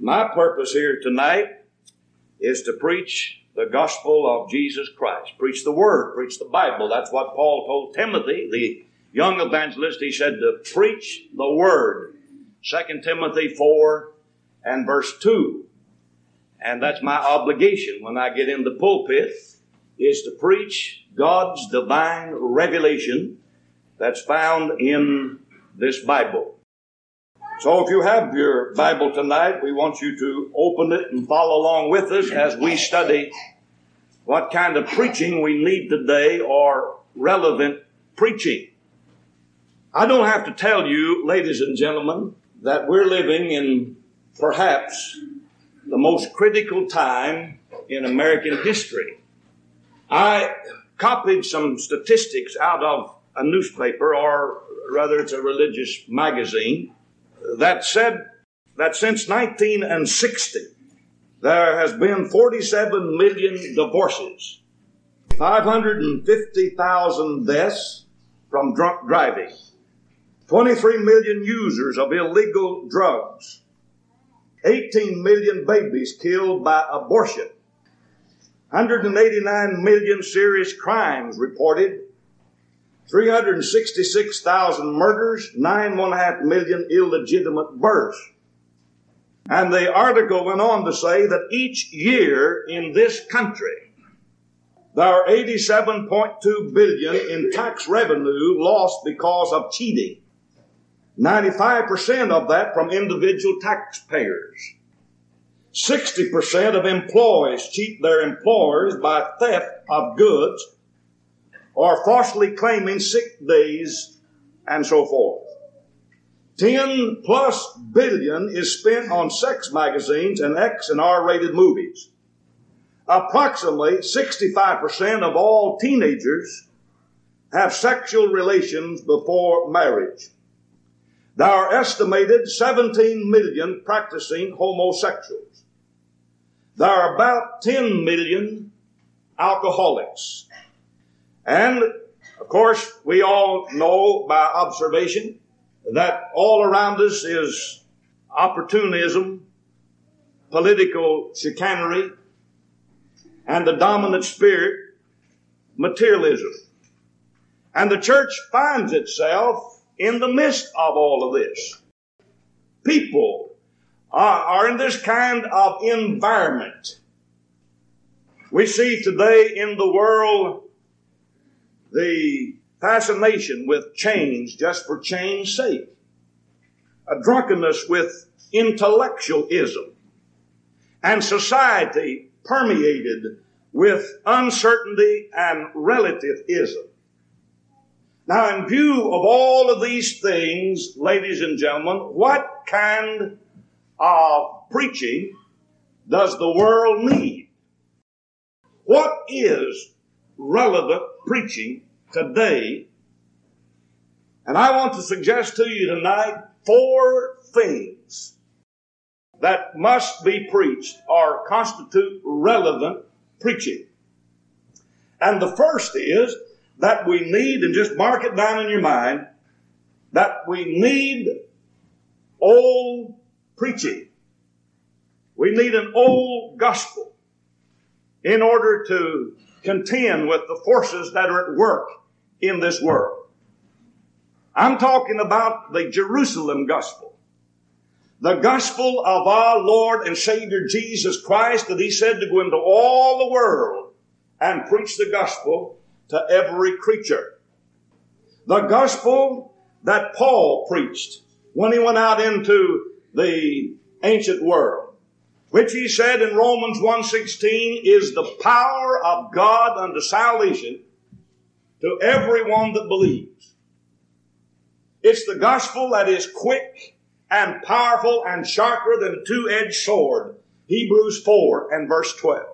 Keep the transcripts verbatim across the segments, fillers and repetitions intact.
My purpose here tonight is to preach the gospel of Jesus Christ. Preach the Word, preach the Bible. That's what Paul told Timothy, the young evangelist. He said to preach the Word. Second Timothy four and verse two. And that's my obligation when I get in the pulpit, is to preach God's divine revelation that's found in this Bible. So if you have your Bible tonight, we want you to open it and follow along with us as we study what kind of preaching we need today, or relevant preaching. I don't have to tell you, ladies and gentlemen, that we're living in perhaps the most critical time in American history. I copied some statistics out of a newspaper, or rather it's a religious magazine, that said that since nineteen sixty, there has been forty-seven million divorces, five hundred fifty thousand deaths from drunk driving, twenty-three million users of illegal drugs, eighteen million babies killed by abortion, one hundred eighty-nine million serious crimes reported, three hundred sixty-six thousand murders, nine point five million illegitimate births. And the article went on to say that each year in this country, there are eighty-seven point two billion dollars in tax revenue lost because of cheating. ninety-five percent of that from individual taxpayers. sixty percent of employees cheat their employers by theft of goods, or falsely claiming sick days, and so forth. Ten plus billion is spent on sex magazines and X and R-rated movies. Approximately sixty-five percent of all teenagers have sexual relations before marriage. There are estimated seventeen million practicing homosexuals. There are about ten million alcoholics. And, of course, we all know by observation that all around us is opportunism, political chicanery, and the dominant spirit, materialism. And the church finds itself in the midst of all of this. People are, are in this kind of environment. We see today in the world the fascination with change just for change's sake. A drunkenness with intellectualism. And society permeated with uncertainty and relativism. Now, in view of all of these things, ladies and gentlemen, what kind of preaching does the world need? What is relevant preaching today? And I want to suggest to you tonight four things that must be preached or constitute relevant preaching. And the first is that we need, and just mark it down in your mind, that we need old preaching. We need an old gospel in order to contend with the forces that are at work in this world. I'm talking about the Jerusalem gospel. The gospel of our Lord and Savior Jesus Christ, that He said to go into all the world and preach the gospel to every creature. The gospel that Paul preached when he went out into the ancient world, which he said in Romans one sixteen is the power of God unto salvation to everyone that believes. It's the gospel that is quick and powerful and sharper than a two-edged sword. Hebrews four and verse twelve.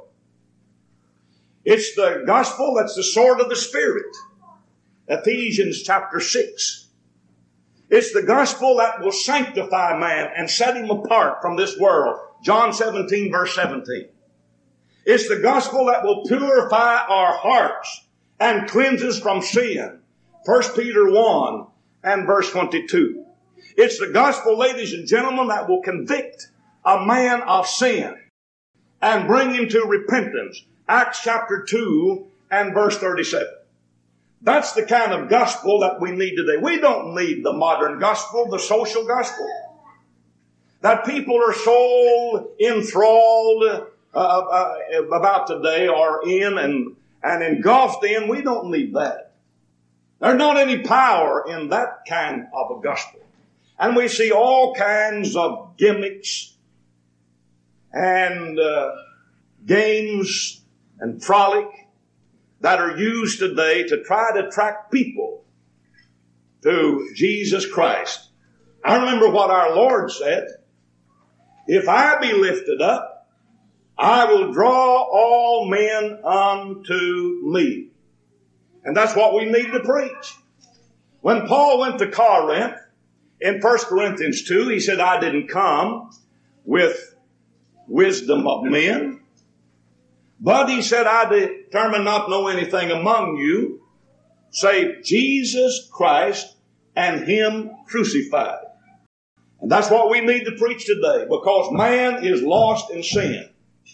It's the gospel that's the sword of the Spirit. Ephesians chapter six. It's the gospel that will sanctify man and set him apart from this world. John seventeen verse seventeen. It's the gospel that will purify our hearts and cleanse us from sin. First Peter one and verse twenty-two. It's the gospel, ladies and gentlemen, that will convict a man of sin and bring him to repentance. Acts chapter two and verse thirty-seven. That's the kind of gospel that we need today. We don't need the modern gospel, the social gospel that people are so enthralled uh, uh, about today, or in and, and engulfed in. We don't need that. There's not any power in that kind of a gospel. And we see all kinds of gimmicks and uh, games and frolic that are used today to try to attract people to Jesus Christ. I remember what our Lord said, "If I be lifted up, I will draw all men unto me." And that's what we need to preach. When Paul went to Corinth, in First Corinthians two, he said, "I didn't come with wisdom of men, but," he said, "I determined not to know anything among you save Jesus Christ and Him crucified." And that's what we need to preach today, because man is lost in sin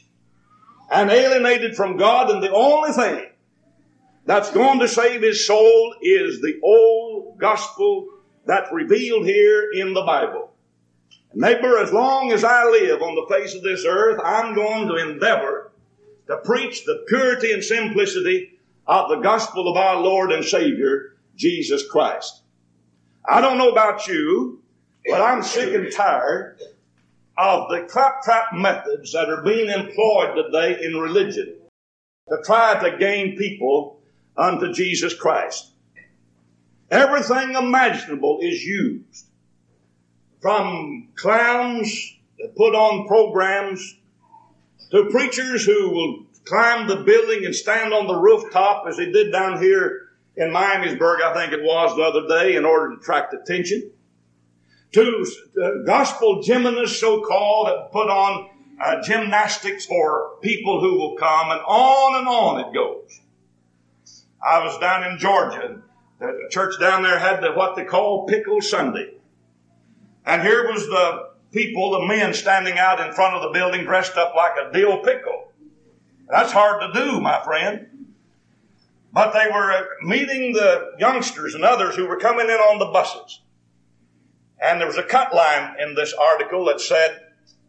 and alienated from God, and the only thing that's going to save his soul is the old gospel that's revealed here in the Bible. And neighbor, as long as I live on the face of this earth, I'm going to endeavor to preach the purity and simplicity of the gospel of our Lord and Savior, Jesus Christ. I don't know about you, but I'm sick and tired of the claptrap methods that are being employed today in religion to try to gain people unto Jesus Christ. Everything imaginable is used, from clowns that put on programs to preachers who will climb the building and stand on the rooftop, as they did down here in Miamisburg, I think it was, the other day, in order to attract attention, to uh, gospel gymnasts, so-called, that put on uh, gymnastics for people who will come, and on and on it goes. I was down in Georgia. The church down there had the, what they call Pickle Sunday. And here was the people, the men, standing out in front of the building dressed up like a dill pickle. That's hard to do, my friend. But they were meeting the youngsters and others who were coming in on the buses. And there was a cut line in this article that said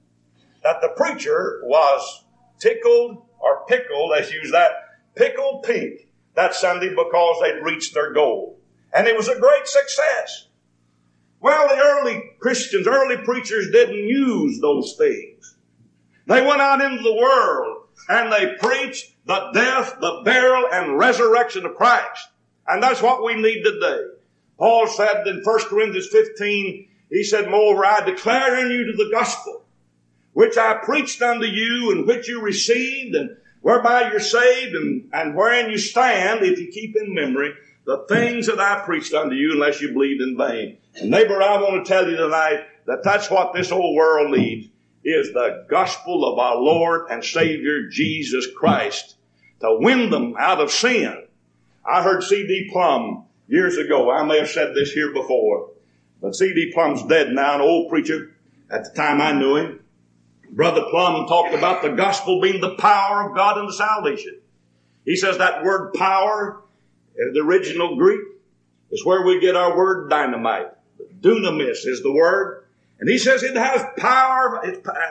that the preacher was tickled or pickled, let's use that, pickled pink that Sunday because they'd reached their goal. And it was a great success. Well, the early Christians, early preachers didn't use those things. They went out into the world and they preached the death, the burial, and resurrection of Christ. And that's what we need today. Paul said in First Corinthians fifteen, he said, "Moreover, I declare unto you the gospel, which I preached unto you, and which you received, and whereby you're saved, and, and wherein you stand, if you keep in memory the things that I preached unto you, unless you believed in vain." And neighbor, I want to tell you tonight that that's what this whole world needs, is the gospel of our Lord and Savior Jesus Christ, to win them out of sin. I heard C D Plum years ago. I may have said this here before, but C D Plum's dead now, an old preacher. At the time I knew him, Brother Plum talked about the gospel being the power of God unto salvation. He says that word power, in the original Greek, is where we get our word dynamite. Dunamis is the word. And he says it has power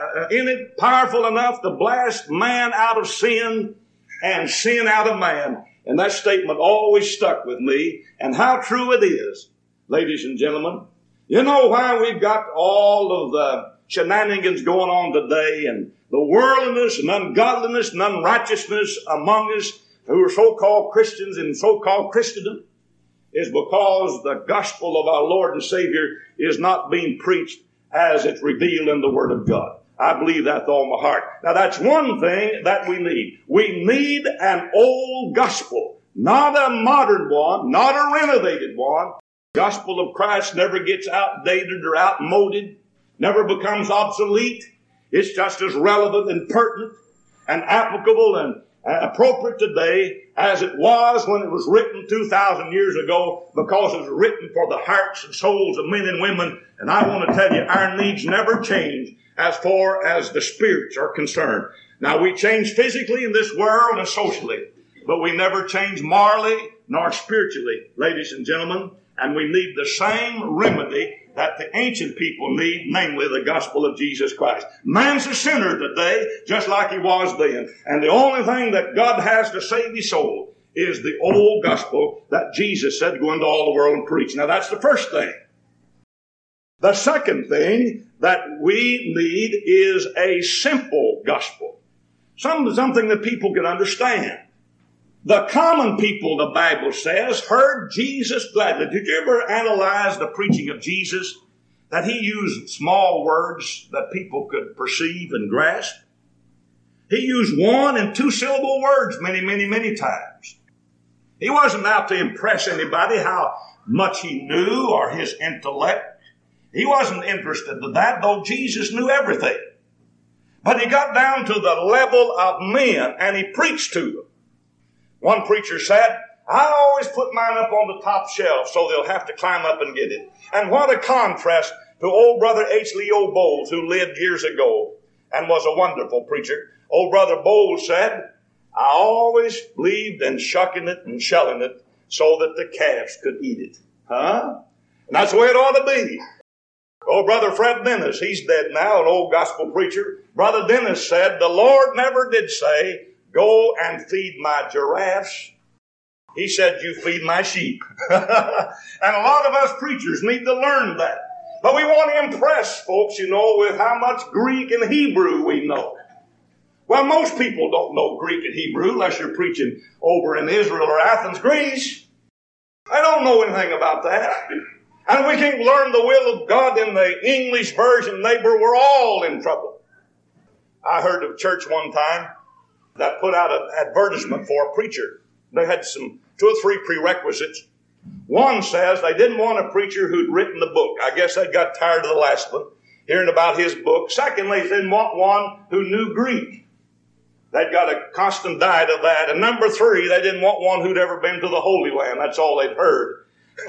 in it, powerful enough to blast man out of sin and sin out of man. And that statement always stuck with me, and how true it is, ladies and gentlemen. You know why we've got all of the shenanigans going on today, and the worldliness and ungodliness and unrighteousness among us who are so-called Christians and so-called Christendom, is because the gospel of our Lord and Savior is not being preached as it's revealed in the Word of God. I believe that with all my heart. Now that's one thing that we need. We need an old gospel, not a modern one, not a renovated one. The gospel of Christ never gets outdated or outmoded, never becomes obsolete. It's just as relevant and pertinent and applicable and appropriate today as it was when it was written two thousand years ago, because it was written for the hearts and souls of men and women. And I want to tell you, our needs never change. as far as the spirits are concerned. Now, we change physically in this world and socially, but we never change morally nor spiritually, ladies and gentlemen, and we need the same remedy that the ancient people need, namely the gospel of Jesus Christ. Man's a sinner today, just like he was then, and the only thing that God has to save his soul is the old gospel that Jesus said, go into all the world and preach. Now, that's the first thing. The second thing that we need is a simple gospel. Some, something that people can understand. The common people, the Bible says, heard Jesus gladly. Did you ever analyze the preaching of Jesus? That he used small words that people could perceive and grasp? He used one and two syllable words many, many, many times. He wasn't out to impress anybody how much he knew or his intellect. He wasn't interested in that, though Jesus knew everything. But he got down to the level of men and he preached to them. One preacher said, I always put mine up on the top shelf so they'll have to climb up and get it. And what a contrast to old brother H. Leo Bowles, who lived years ago and was a wonderful preacher. Old brother Bowles said, I always believed in shucking it and shelling it so that the calves could eat it. Huh? And that's the way it ought to be. Old brother Fred Dennis, he's dead now, an old gospel preacher. Brother Dennis said, the Lord never did say, go and feed my giraffes. He said, you feed my sheep. And a lot of us preachers need to learn that. But we want to impress folks, you know, with how much Greek and Hebrew we know. Well, most people don't know Greek and Hebrew unless you're preaching over in Israel or Athens, Greece. I don't know anything about that. And we can't learn the will of God in the English version, neighbor, we're all in trouble. I heard of a church one time that put out an advertisement for a preacher. They had some two or three prerequisites. One says they didn't want a preacher who'd written the book. I guess they got tired of the last one, hearing about his book. Secondly, they didn't want one who knew Greek. They'd got a constant diet of that. And number three, they didn't want one who'd ever been to the Holy Land. That's all they'd heard.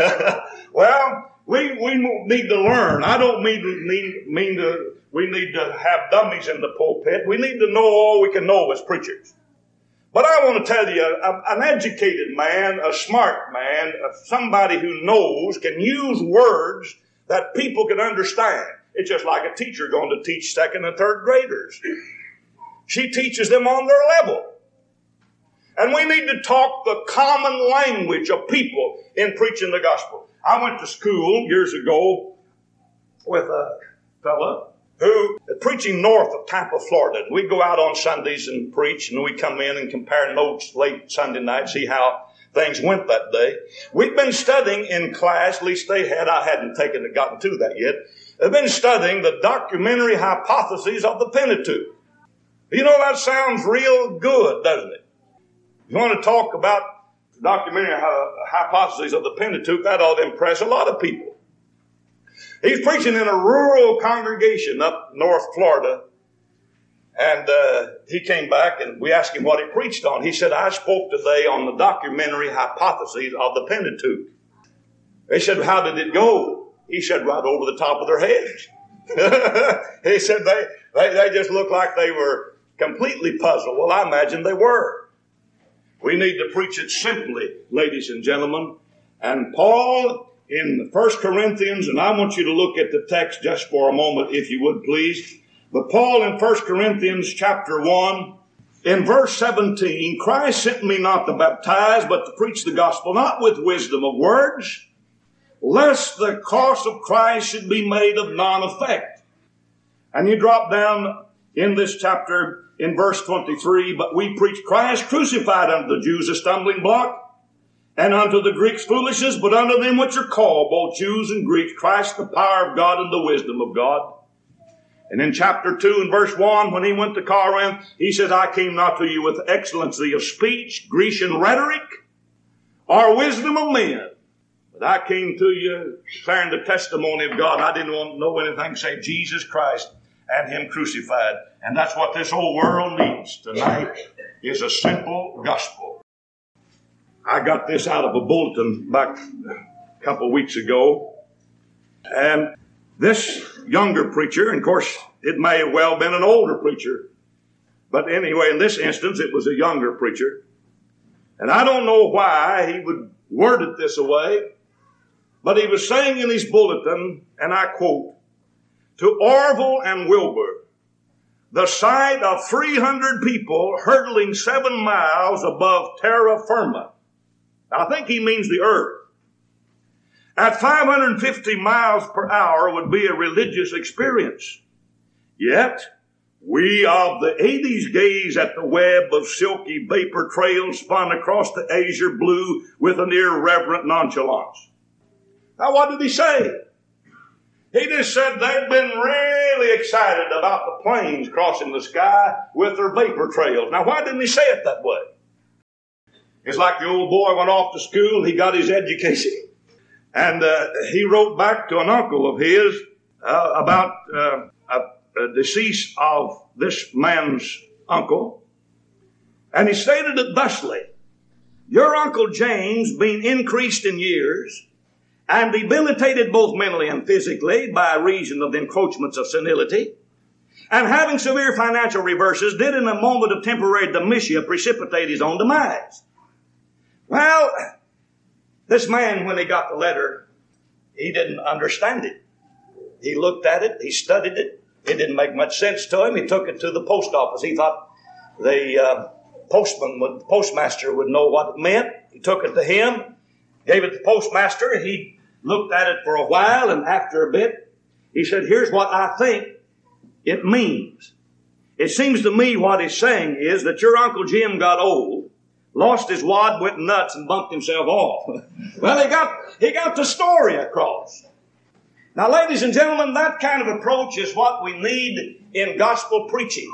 Well, we we need to learn. I don't mean, mean, mean to, we need to have dummies in the pulpit. We need to know all we can know as preachers. But I want to tell you, an educated man, a smart man, somebody who knows, can use words that people can understand. It's just like a teacher going to teach second and third graders. She teaches them on their level. And we need to talk the common language of people in preaching the gospel. I went to school years ago with a fella who is preaching north of Tampa, Florida. We go out on Sundays and preach, and we come in and compare notes late Sunday night, see how things went that day. We've been studying in class, at least they had, I hadn't taken it, gotten to that yet. They've been studying the documentary hypotheses of the Pentateuch. You know, that sounds real good, doesn't it? You want to talk about documentary hypotheses of the Pentateuch, that ought to impress a lot of people. He's preaching in a rural congregation up North Florida, and uh, he came back and we asked him what he preached on. He said, I spoke today on the documentary hypotheses of the Pentateuch. They said, how did it go? He said, right over the top of their heads. He said, they, they, they just looked like they were completely puzzled. Well, I imagine they were. We need to preach it simply, ladies and gentlemen. And Paul in First Corinthians, and I want you to look at the text just for a moment, if you would, please. But Paul in First Corinthians chapter one, in verse seventeen, Christ sent me not to baptize, but to preach the gospel, not with wisdom of words, lest the cross of Christ should be made of none effect. And you drop down in this chapter in verse twenty-three, but we preach Christ crucified unto the Jews a stumbling block, and unto the Greeks foolishness, but unto them which are called, both Jews and Greeks, Christ the power of God and the wisdom of God. And in chapter two and verse one, when he went to Corinth, he says, I came not to you with excellency of speech, Grecian rhetoric, or wisdom of men, but I came to you declaring the testimony of God. I didn't want to know anything save Jesus Christ and him crucified. And that's what this whole world needs tonight, is a simple gospel. I got this out of a bulletin back a couple of weeks ago. And this younger preacher, and of course, It may have well been an older preacher. But anyway, in this instance, it was a younger preacher. And I don't know why he would word it this way, but he was saying in his bulletin, and I quote, "To Orville and Wilbur, the sight of three hundred people hurtling seven miles above terra firma." I think he means the earth. At five hundred fifty miles per hour would be a religious experience. Yet, we of the eighties gaze at the web of silky vapor trails spun across the azure blue with an irreverent nonchalance. Now, what did he say? He just said they'd been really excited about the planes crossing the sky with their vapor trails. Now, why didn't he say it that way? It's like the old boy went off to school, he got his education, and uh, he wrote back to an uncle of his uh, about uh, a, a decease of this man's uncle, and he stated it thusly: "Your Uncle James, being increased in years, and debilitated both mentally and physically by reason of the encroachments of senility, and having severe financial reverses, did in a moment of temporary dementia precipitate his own demise." Well, this man, when he got the letter, he didn't understand it. He looked at it, he studied it, it didn't make much sense to him. He took it to the post office. He thought the uh, postman, would, the postmaster would know what it meant. He took it to him, gave it to the postmaster. He looked at it for a while, and after a bit, he said, "Here's what I think it means. It seems to me what he's saying is that your Uncle Jim got old, lost his wad, went nuts, and bumped himself off." Well, he got, he got the story across. Now, ladies and gentlemen, that kind of approach is what we need in gospel preaching.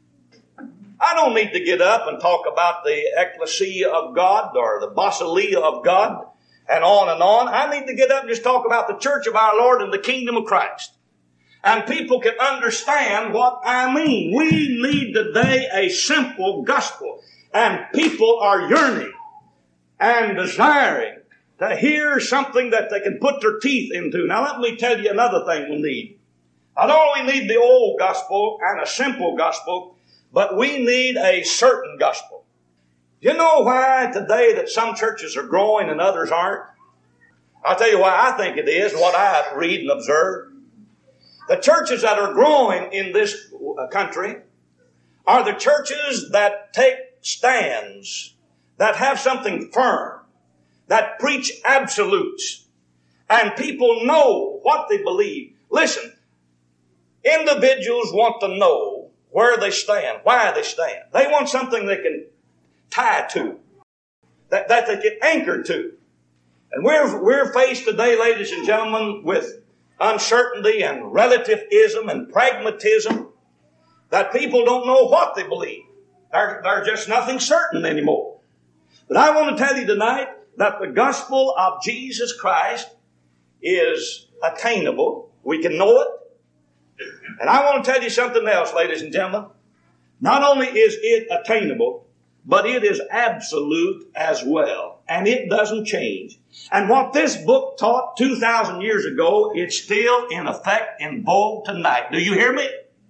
I don't need to get up and talk about the ecclesia of God or the basileia of God and on and on. I need to get up and just talk about the church of our Lord and the kingdom of Christ. And people can understand what I mean. We need today a simple gospel. And people are yearning and desiring to hear something that they can put their teeth into. Now let me tell you another thing we need. Not only need the old gospel and a simple gospel, but we need a certain gospel. Do you know why today that some churches are growing and others aren't? I'll tell you why I think it is, what I read and observe. The churches that are growing in this country are the churches that take stands, that have something firm, that preach absolutes, and people know what they believe. Listen, individuals want to know where they stand, why they stand. They want something they can tie to, that, that they get anchored to. And we're, we're faced today, ladies and gentlemen, with uncertainty and relativism and pragmatism, that people don't know what they believe. They're, they're just nothing certain anymore. But I want to tell you tonight that the gospel of Jesus Christ is attainable. We can know it. And I want to tell you something else, ladies and gentlemen. Not only is it attainable, but it is absolute as well. And it doesn't change. And what this book taught two thousand years ago, it's still in effect in vogue tonight. Do you hear me?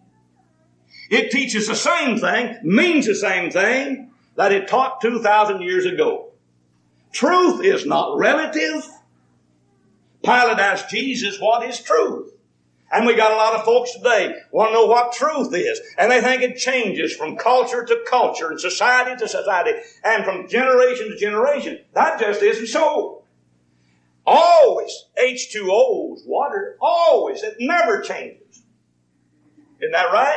It teaches the same thing, means the same thing that it taught two thousand years ago. Truth is not relative. Pilate asked Jesus, "What is truth?" And we got a lot of folks today want to know what truth is. And they think it changes from culture to culture and society to society and from generation to generation. That just isn't so. Always H two O's, water, always. It never changes. Isn't that right?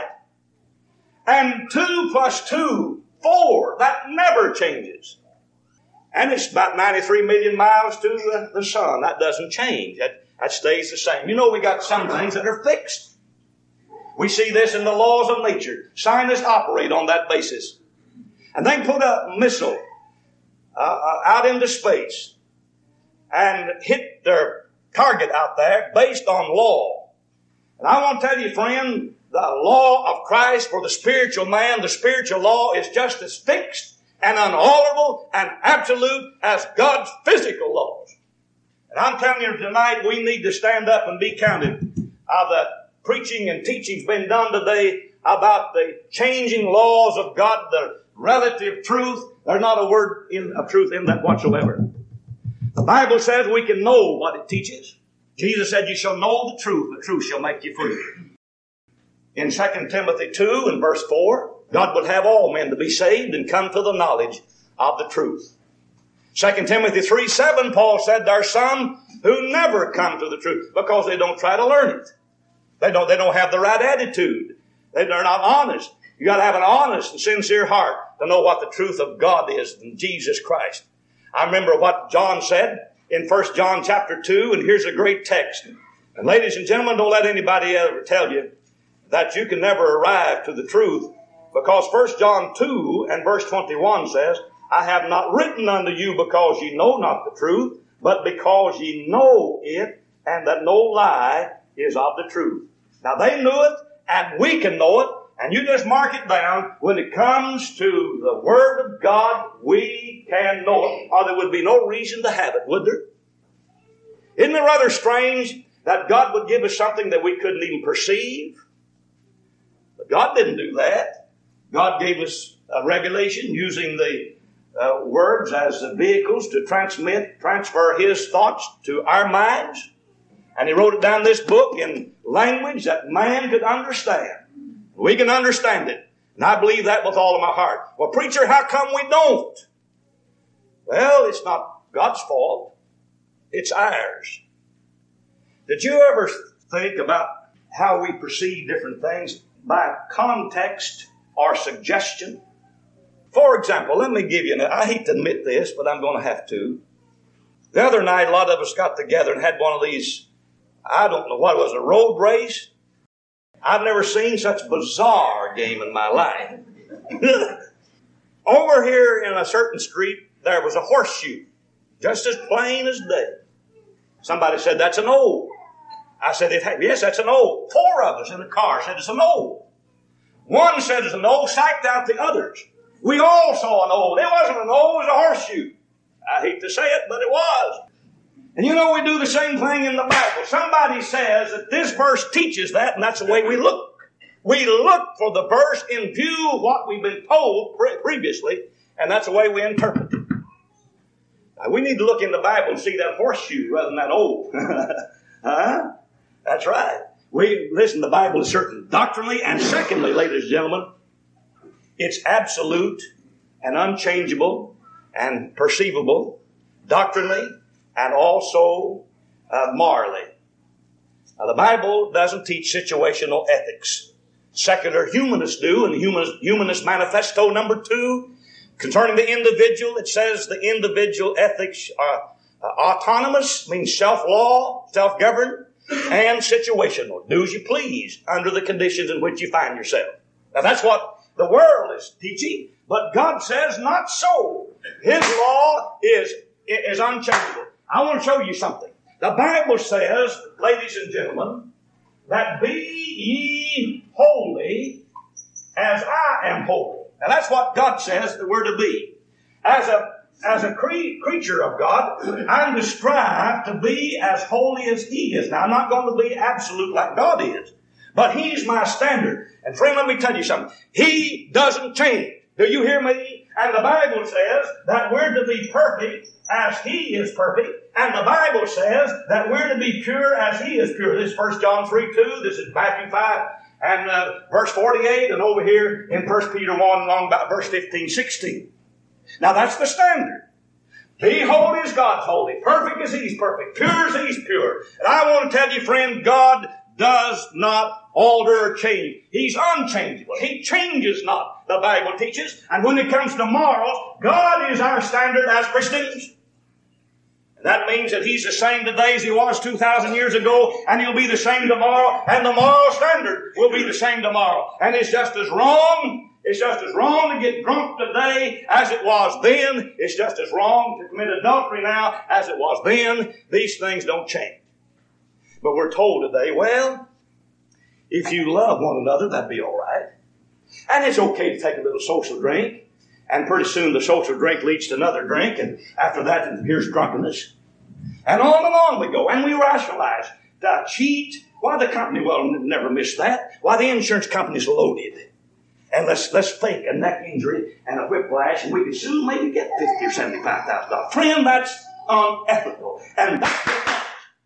And two plus two, four. That never changes. And it's about ninety-three million miles to the, the sun. That doesn't change. That, that stays the same. You know, we got some things that are fixed. We see this in the laws of nature. Scientists operate on that basis. And they put a missile uh, uh, out into space and hit their target out there based on law. And I want to tell you, friend, the law of Christ for the spiritual man, the spiritual law is just as fixed and unalterable and absolute as God's physical laws. And I'm telling you tonight, we need to stand up and be counted of the preaching and teaching's been done today about the changing laws of God, the relative truth. There's not a word in, of truth in that whatsoever. The Bible says we can know what it teaches. Jesus said, you shall know the truth, the truth shall make you free. In Second Timothy two and verse four, God would have all men to be saved and come to the knowledge of the truth. Second Timothy three seven, Paul said, there are some who never come to the truth because they don't try to learn it. They don't, they don't have the right attitude. They, they're not honest. You got to have an honest and sincere heart to know what the truth of God is in Jesus Christ. I remember what John said in First John chapter two, and here's a great text. And ladies and gentlemen, don't let anybody ever tell you that you can never arrive to the truth, because First John two and verse twenty-one says, I have not written unto you because ye know not the truth, but because ye know it, and that no lie is of the truth. Now they knew it, and we can know it, and you just mark it down. When it comes to the Word of God, we can know it, or there would be no reason to have it, would there? Isn't it rather strange that God would give us something that we couldn't even perceive? But God didn't do that. God gave us a revelation using the uh, words as the vehicles to transmit, transfer His thoughts to our minds. And He wrote it down in this book in language that man could understand. We can understand it. And I believe that with all of my heart. Well, preacher, how come we don't? Well, it's not God's fault. It's ours. Did you ever think about how we perceive different things by context or suggestion? For example, let me give you, I hate to admit this, but I'm going to have to. The other night, a lot of us got together and had one of these, I don't know what it was, a road race. I've never seen such a bizarre game in my life. Over here in a certain street, there was a horseshoe, just as plain as day. Somebody said, that's an old. I said, yes, that's an old. Four of us in the car said it's an old. One said it's an old, psyched out the others. We all saw an old. It wasn't an old, it was a horseshoe. I hate to say it, but it was. And you know, we do the same thing in the Bible. Somebody says that this verse teaches that, and that's the way we look. We look for the verse in view of what we've been told pre- previously, and that's the way we interpret it. Now, we need to look in the Bible and see that horseshoe rather than that old. Huh? That's right. We listen, the Bible is certain doctrinally, and secondly, ladies and gentlemen, it's absolute and unchangeable and perceivable doctrinally and also uh, morally. Now, the Bible doesn't teach situational ethics. Secular humanists do, and Humanist, Humanist Manifesto number two, concerning the individual, it says the individual ethics are uh, autonomous, means self-law, self-governed, and situational. Do as you please under the conditions in which you find yourself. Now, that's what the world is teaching, but God says not so. His law is, is unchangeable. I want to show you something. The Bible says, ladies and gentlemen, that be ye holy as I am holy. Now that's what God says that we're to be. As a, as a cre- creature of God, I'm to strive to be as holy as He is. Now I'm not going to be absolute like God is, but He's my standard. And friend, let me tell you something. He doesn't change. Do you hear me? And the Bible says that we're to be perfect as He is perfect. And the Bible says that we're to be pure as He is pure. This is First John three two. This is Matthew five and uh, verse forty-eight. And over here in First Peter one, along about verse fifteen, sixteen. Now that's the standard. Be holy as God's holy. Perfect as He's perfect. Pure as He's pure. And I want to tell you, friend, God does not alter or change. He's unchangeable. He changes not, the Bible teaches. And when it comes to morals, God is our standard as Christians. And that means that He's the same today as He was two thousand years ago, and He'll be the same tomorrow, and the moral standard will be the same tomorrow. And it's just as wrong, it's just as wrong to get drunk today as it was then. It's just as wrong to commit adultery now as it was then. These things don't change. But we're told today, well, if you love one another, that'd be all right. And it's okay to take a little social drink. And pretty soon the social drink leads to another drink. And after that, here's drunkenness. And on and on we go. And we rationalize to cheat Why the company? Well, never miss that. Why the insurance company's loaded. And let's let's fake a neck injury and a whiplash, and we can soon maybe get fifty or seventy-five thousand dollars. Friend, that's unethical, and that's dishonest.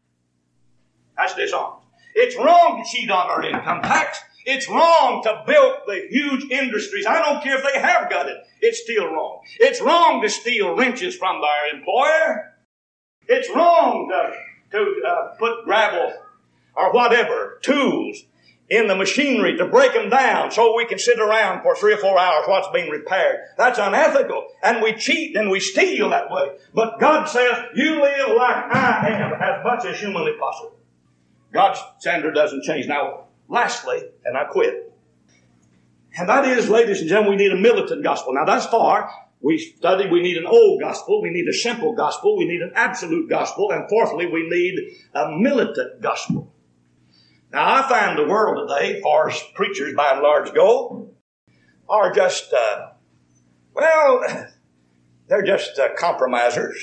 That's dishonest. It's wrong to cheat on our income tax. It's wrong to build the huge industries. I don't care if they have got it. It's still wrong. It's wrong to steal wrenches from their employer. It's wrong to to uh, put gravel or whatever tools in the machinery to break them down so we can sit around for three or four hours while it's being repaired. That's unethical. And we cheat and we steal that way. But God says, you live like I am as much as humanly possible. God's standard doesn't change. Now, lastly, and I quit. And that is, ladies and gentlemen, we need a militant gospel. Now, thus far, we studied we need an old gospel, we need a simple gospel, we need an absolute gospel, and fourthly, we need a militant gospel. Now, I find the world today, as far as preachers by and large go, are just, uh, well, they're just uh, compromisers.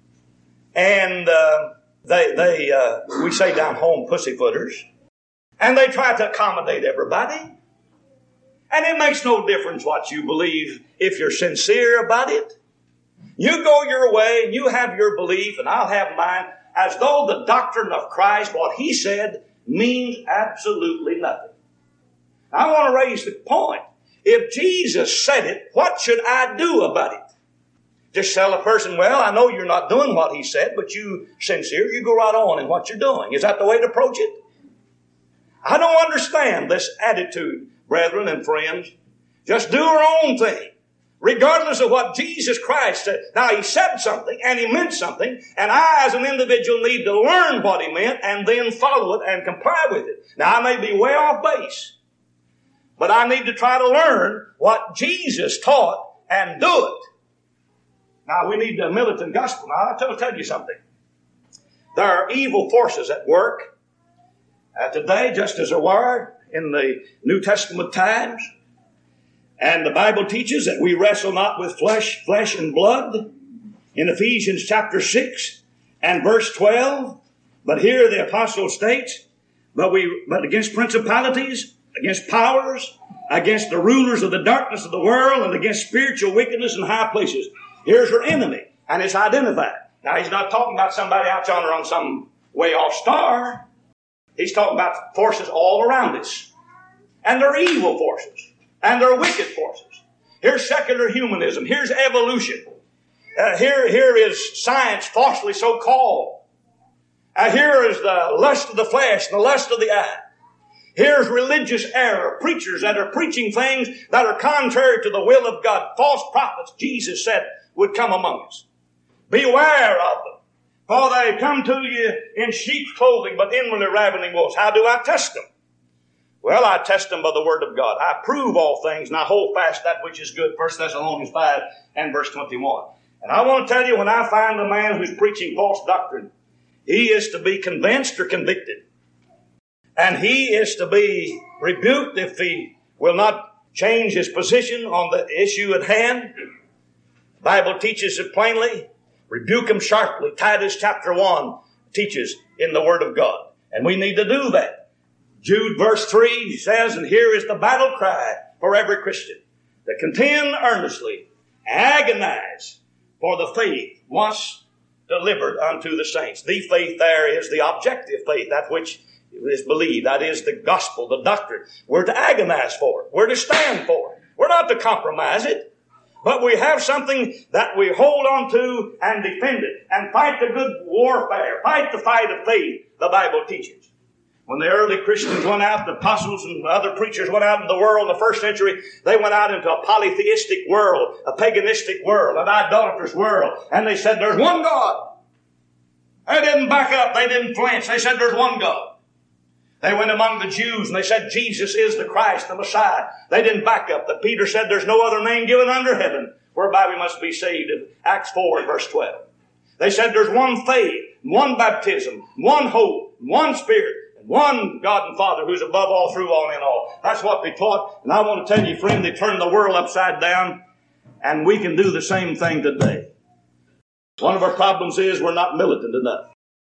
And uh, they, they uh, we say down home, pussyfooters. And they try to accommodate everybody. And it makes no difference what you believe if you're sincere about it. You go your way and you have your belief and I'll have mine, as though the doctrine of Christ, what He said, means absolutely nothing. I want to raise the point. If Jesus said it, what should I do about it? Just tell a person, well, I know you're not doing what He said, but you sincere, you go right on in what you're doing. Is that the way to approach it? I don't understand this attitude, brethren and friends. Just do our own thing, regardless of what Jesus Christ said. Now, He said something, and He meant something, and I, as an individual, need to learn what He meant and then follow it and comply with it. Now, I may be way off base, but I need to try to learn what Jesus taught and do it. Now, we need the militant gospel. Now, I'll tell you something. There are evil forces at work Uh, today, just as there were in the New Testament times. And the Bible teaches that we wrestle not with flesh, flesh and blood in Ephesians chapter six and verse twelve. But here the apostle states, but we, but against principalities, against powers, against the rulers of the darkness of the world, and against spiritual wickedness in high places. Here's your enemy, and it's identified. Now, he's not talking about somebody out yonder on some way off star. He's talking about forces all around us. And they're evil forces. And they're wicked forces. Here's secular humanism. Here's evolution. Uh, here, here is science falsely so called. Uh, here is the lust of the flesh and the lust of the eye. Here's religious error. Preachers that are preaching things that are contrary to the will of God. False prophets, Jesus said, would come among us. Beware of them. For they come to you in sheep's clothing, but inwardly ravening wolves. How do I test them? Well, I test them by the word of God. I prove all things, and I hold fast that which is good. First Thessalonians five and verse twenty-one. And I want to tell you, when I find a man who's preaching false doctrine, he is to be convinced or convicted. And he is to be rebuked if he will not change his position on the issue at hand. The Bible teaches it plainly. Rebuke him sharply. Titus chapter one teaches in the Word of God. And we need to do that. Jude verse three says, and here is the battle cry for every Christian, to contend earnestly, agonize for the faith once delivered unto the saints. The faith there is the objective faith, that which is believed. That is the gospel, the doctrine. We're to agonize for it. We're to stand for it. We're not to compromise it. But we have something that we hold on to and defend it and fight the good warfare, fight the fight of faith, the Bible teaches. When the early Christians went out, the apostles and other preachers went out in the world in the first century, they went out into a polytheistic world, a paganistic world, an idolatrous world, and they said, there's one God. They didn't back up. They didn't flinch. They said, there's one God. They went among the Jews and they said, Jesus is the Christ, the Messiah. They didn't back up. But Peter said, there's no other name given under heaven whereby we must be saved, in Acts four and verse twelve. They said there's one faith, one baptism, one hope, one Spirit, and one God and Father who's above all, through all, and in all. That's what they taught. And I want to tell you, friend, they turned the world upside down, and we can do the same thing today. One of our problems is we're not militant enough.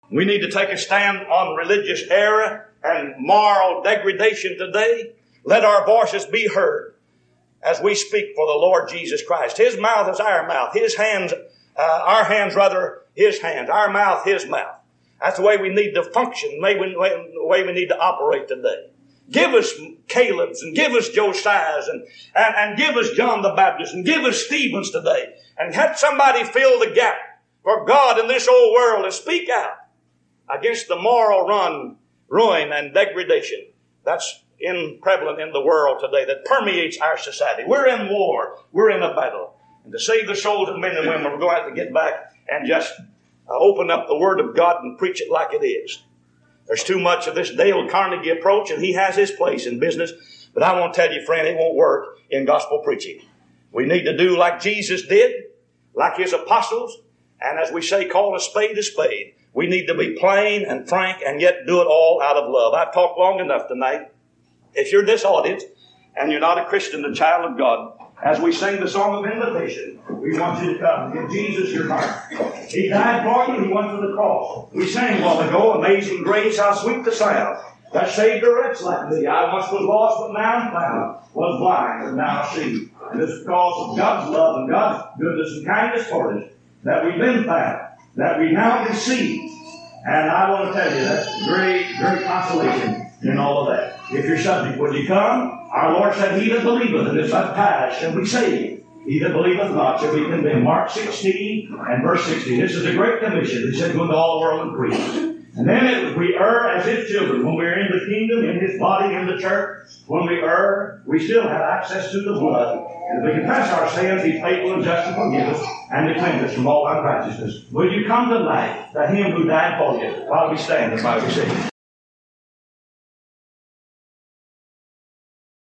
We need to take a stand on religious error and moral degradation today. Let our voices be heard as we speak for the Lord Jesus Christ. His mouth is our mouth. His hands, uh, our hands rather, His hands. Our mouth, His mouth. That's the way we need to function, the way we need to operate today. Give us Caleb's and give us Josiah's and, and, and give us John the Baptist and give us Stephen's today. And let somebody fill the gap for God in this old world and speak out against the moral run, ruin and degradation that's in prevalent in the world today, that permeates our society. We're in war. We're in a battle. And to save the souls of men and women, we're going to have to get back and just uh, open up the Word of God and preach it like it is. There's too much of this Dale Carnegie approach, and he has his place in business. But I want to tell you, friend, it won't work in gospel preaching. We need to do like Jesus did, like His apostles, and as we say, call a spade a spade. We need to be plain and frank and yet do it all out of love. I've talked long enough tonight. If you're in this audience and you're not a Christian, a child of God, as we sing the song of invitation, we want you to come and give Jesus your heart. He died for you. He went to the cross. We sang a while ago, Amazing Grace, how sweet the sound that saved a wretch like thee. I once was lost, but now I'm found. Was blind, but now I see. And it's because of God's love and God's goodness and kindness for us that we've been found, that we now can see. And I want to tell you, that's great, great consolation in all of that. If you're subject, would you come? Our Lord said, He that believeth and is baptized shall be saved. He that believeth not shall be condemned. Mark sixteen and verse sixteen. This is a great commission. He said, go into all the world and preach. And then it, we err as His children. When we're in the kingdom, in His body, in the church, when we err, we still have access to the blood. And if we confess our sins, He's faithful and just to forgive us and to cleanse us from all unrighteousness. Will you come tonight to Him who died for you while we stand and while we sing?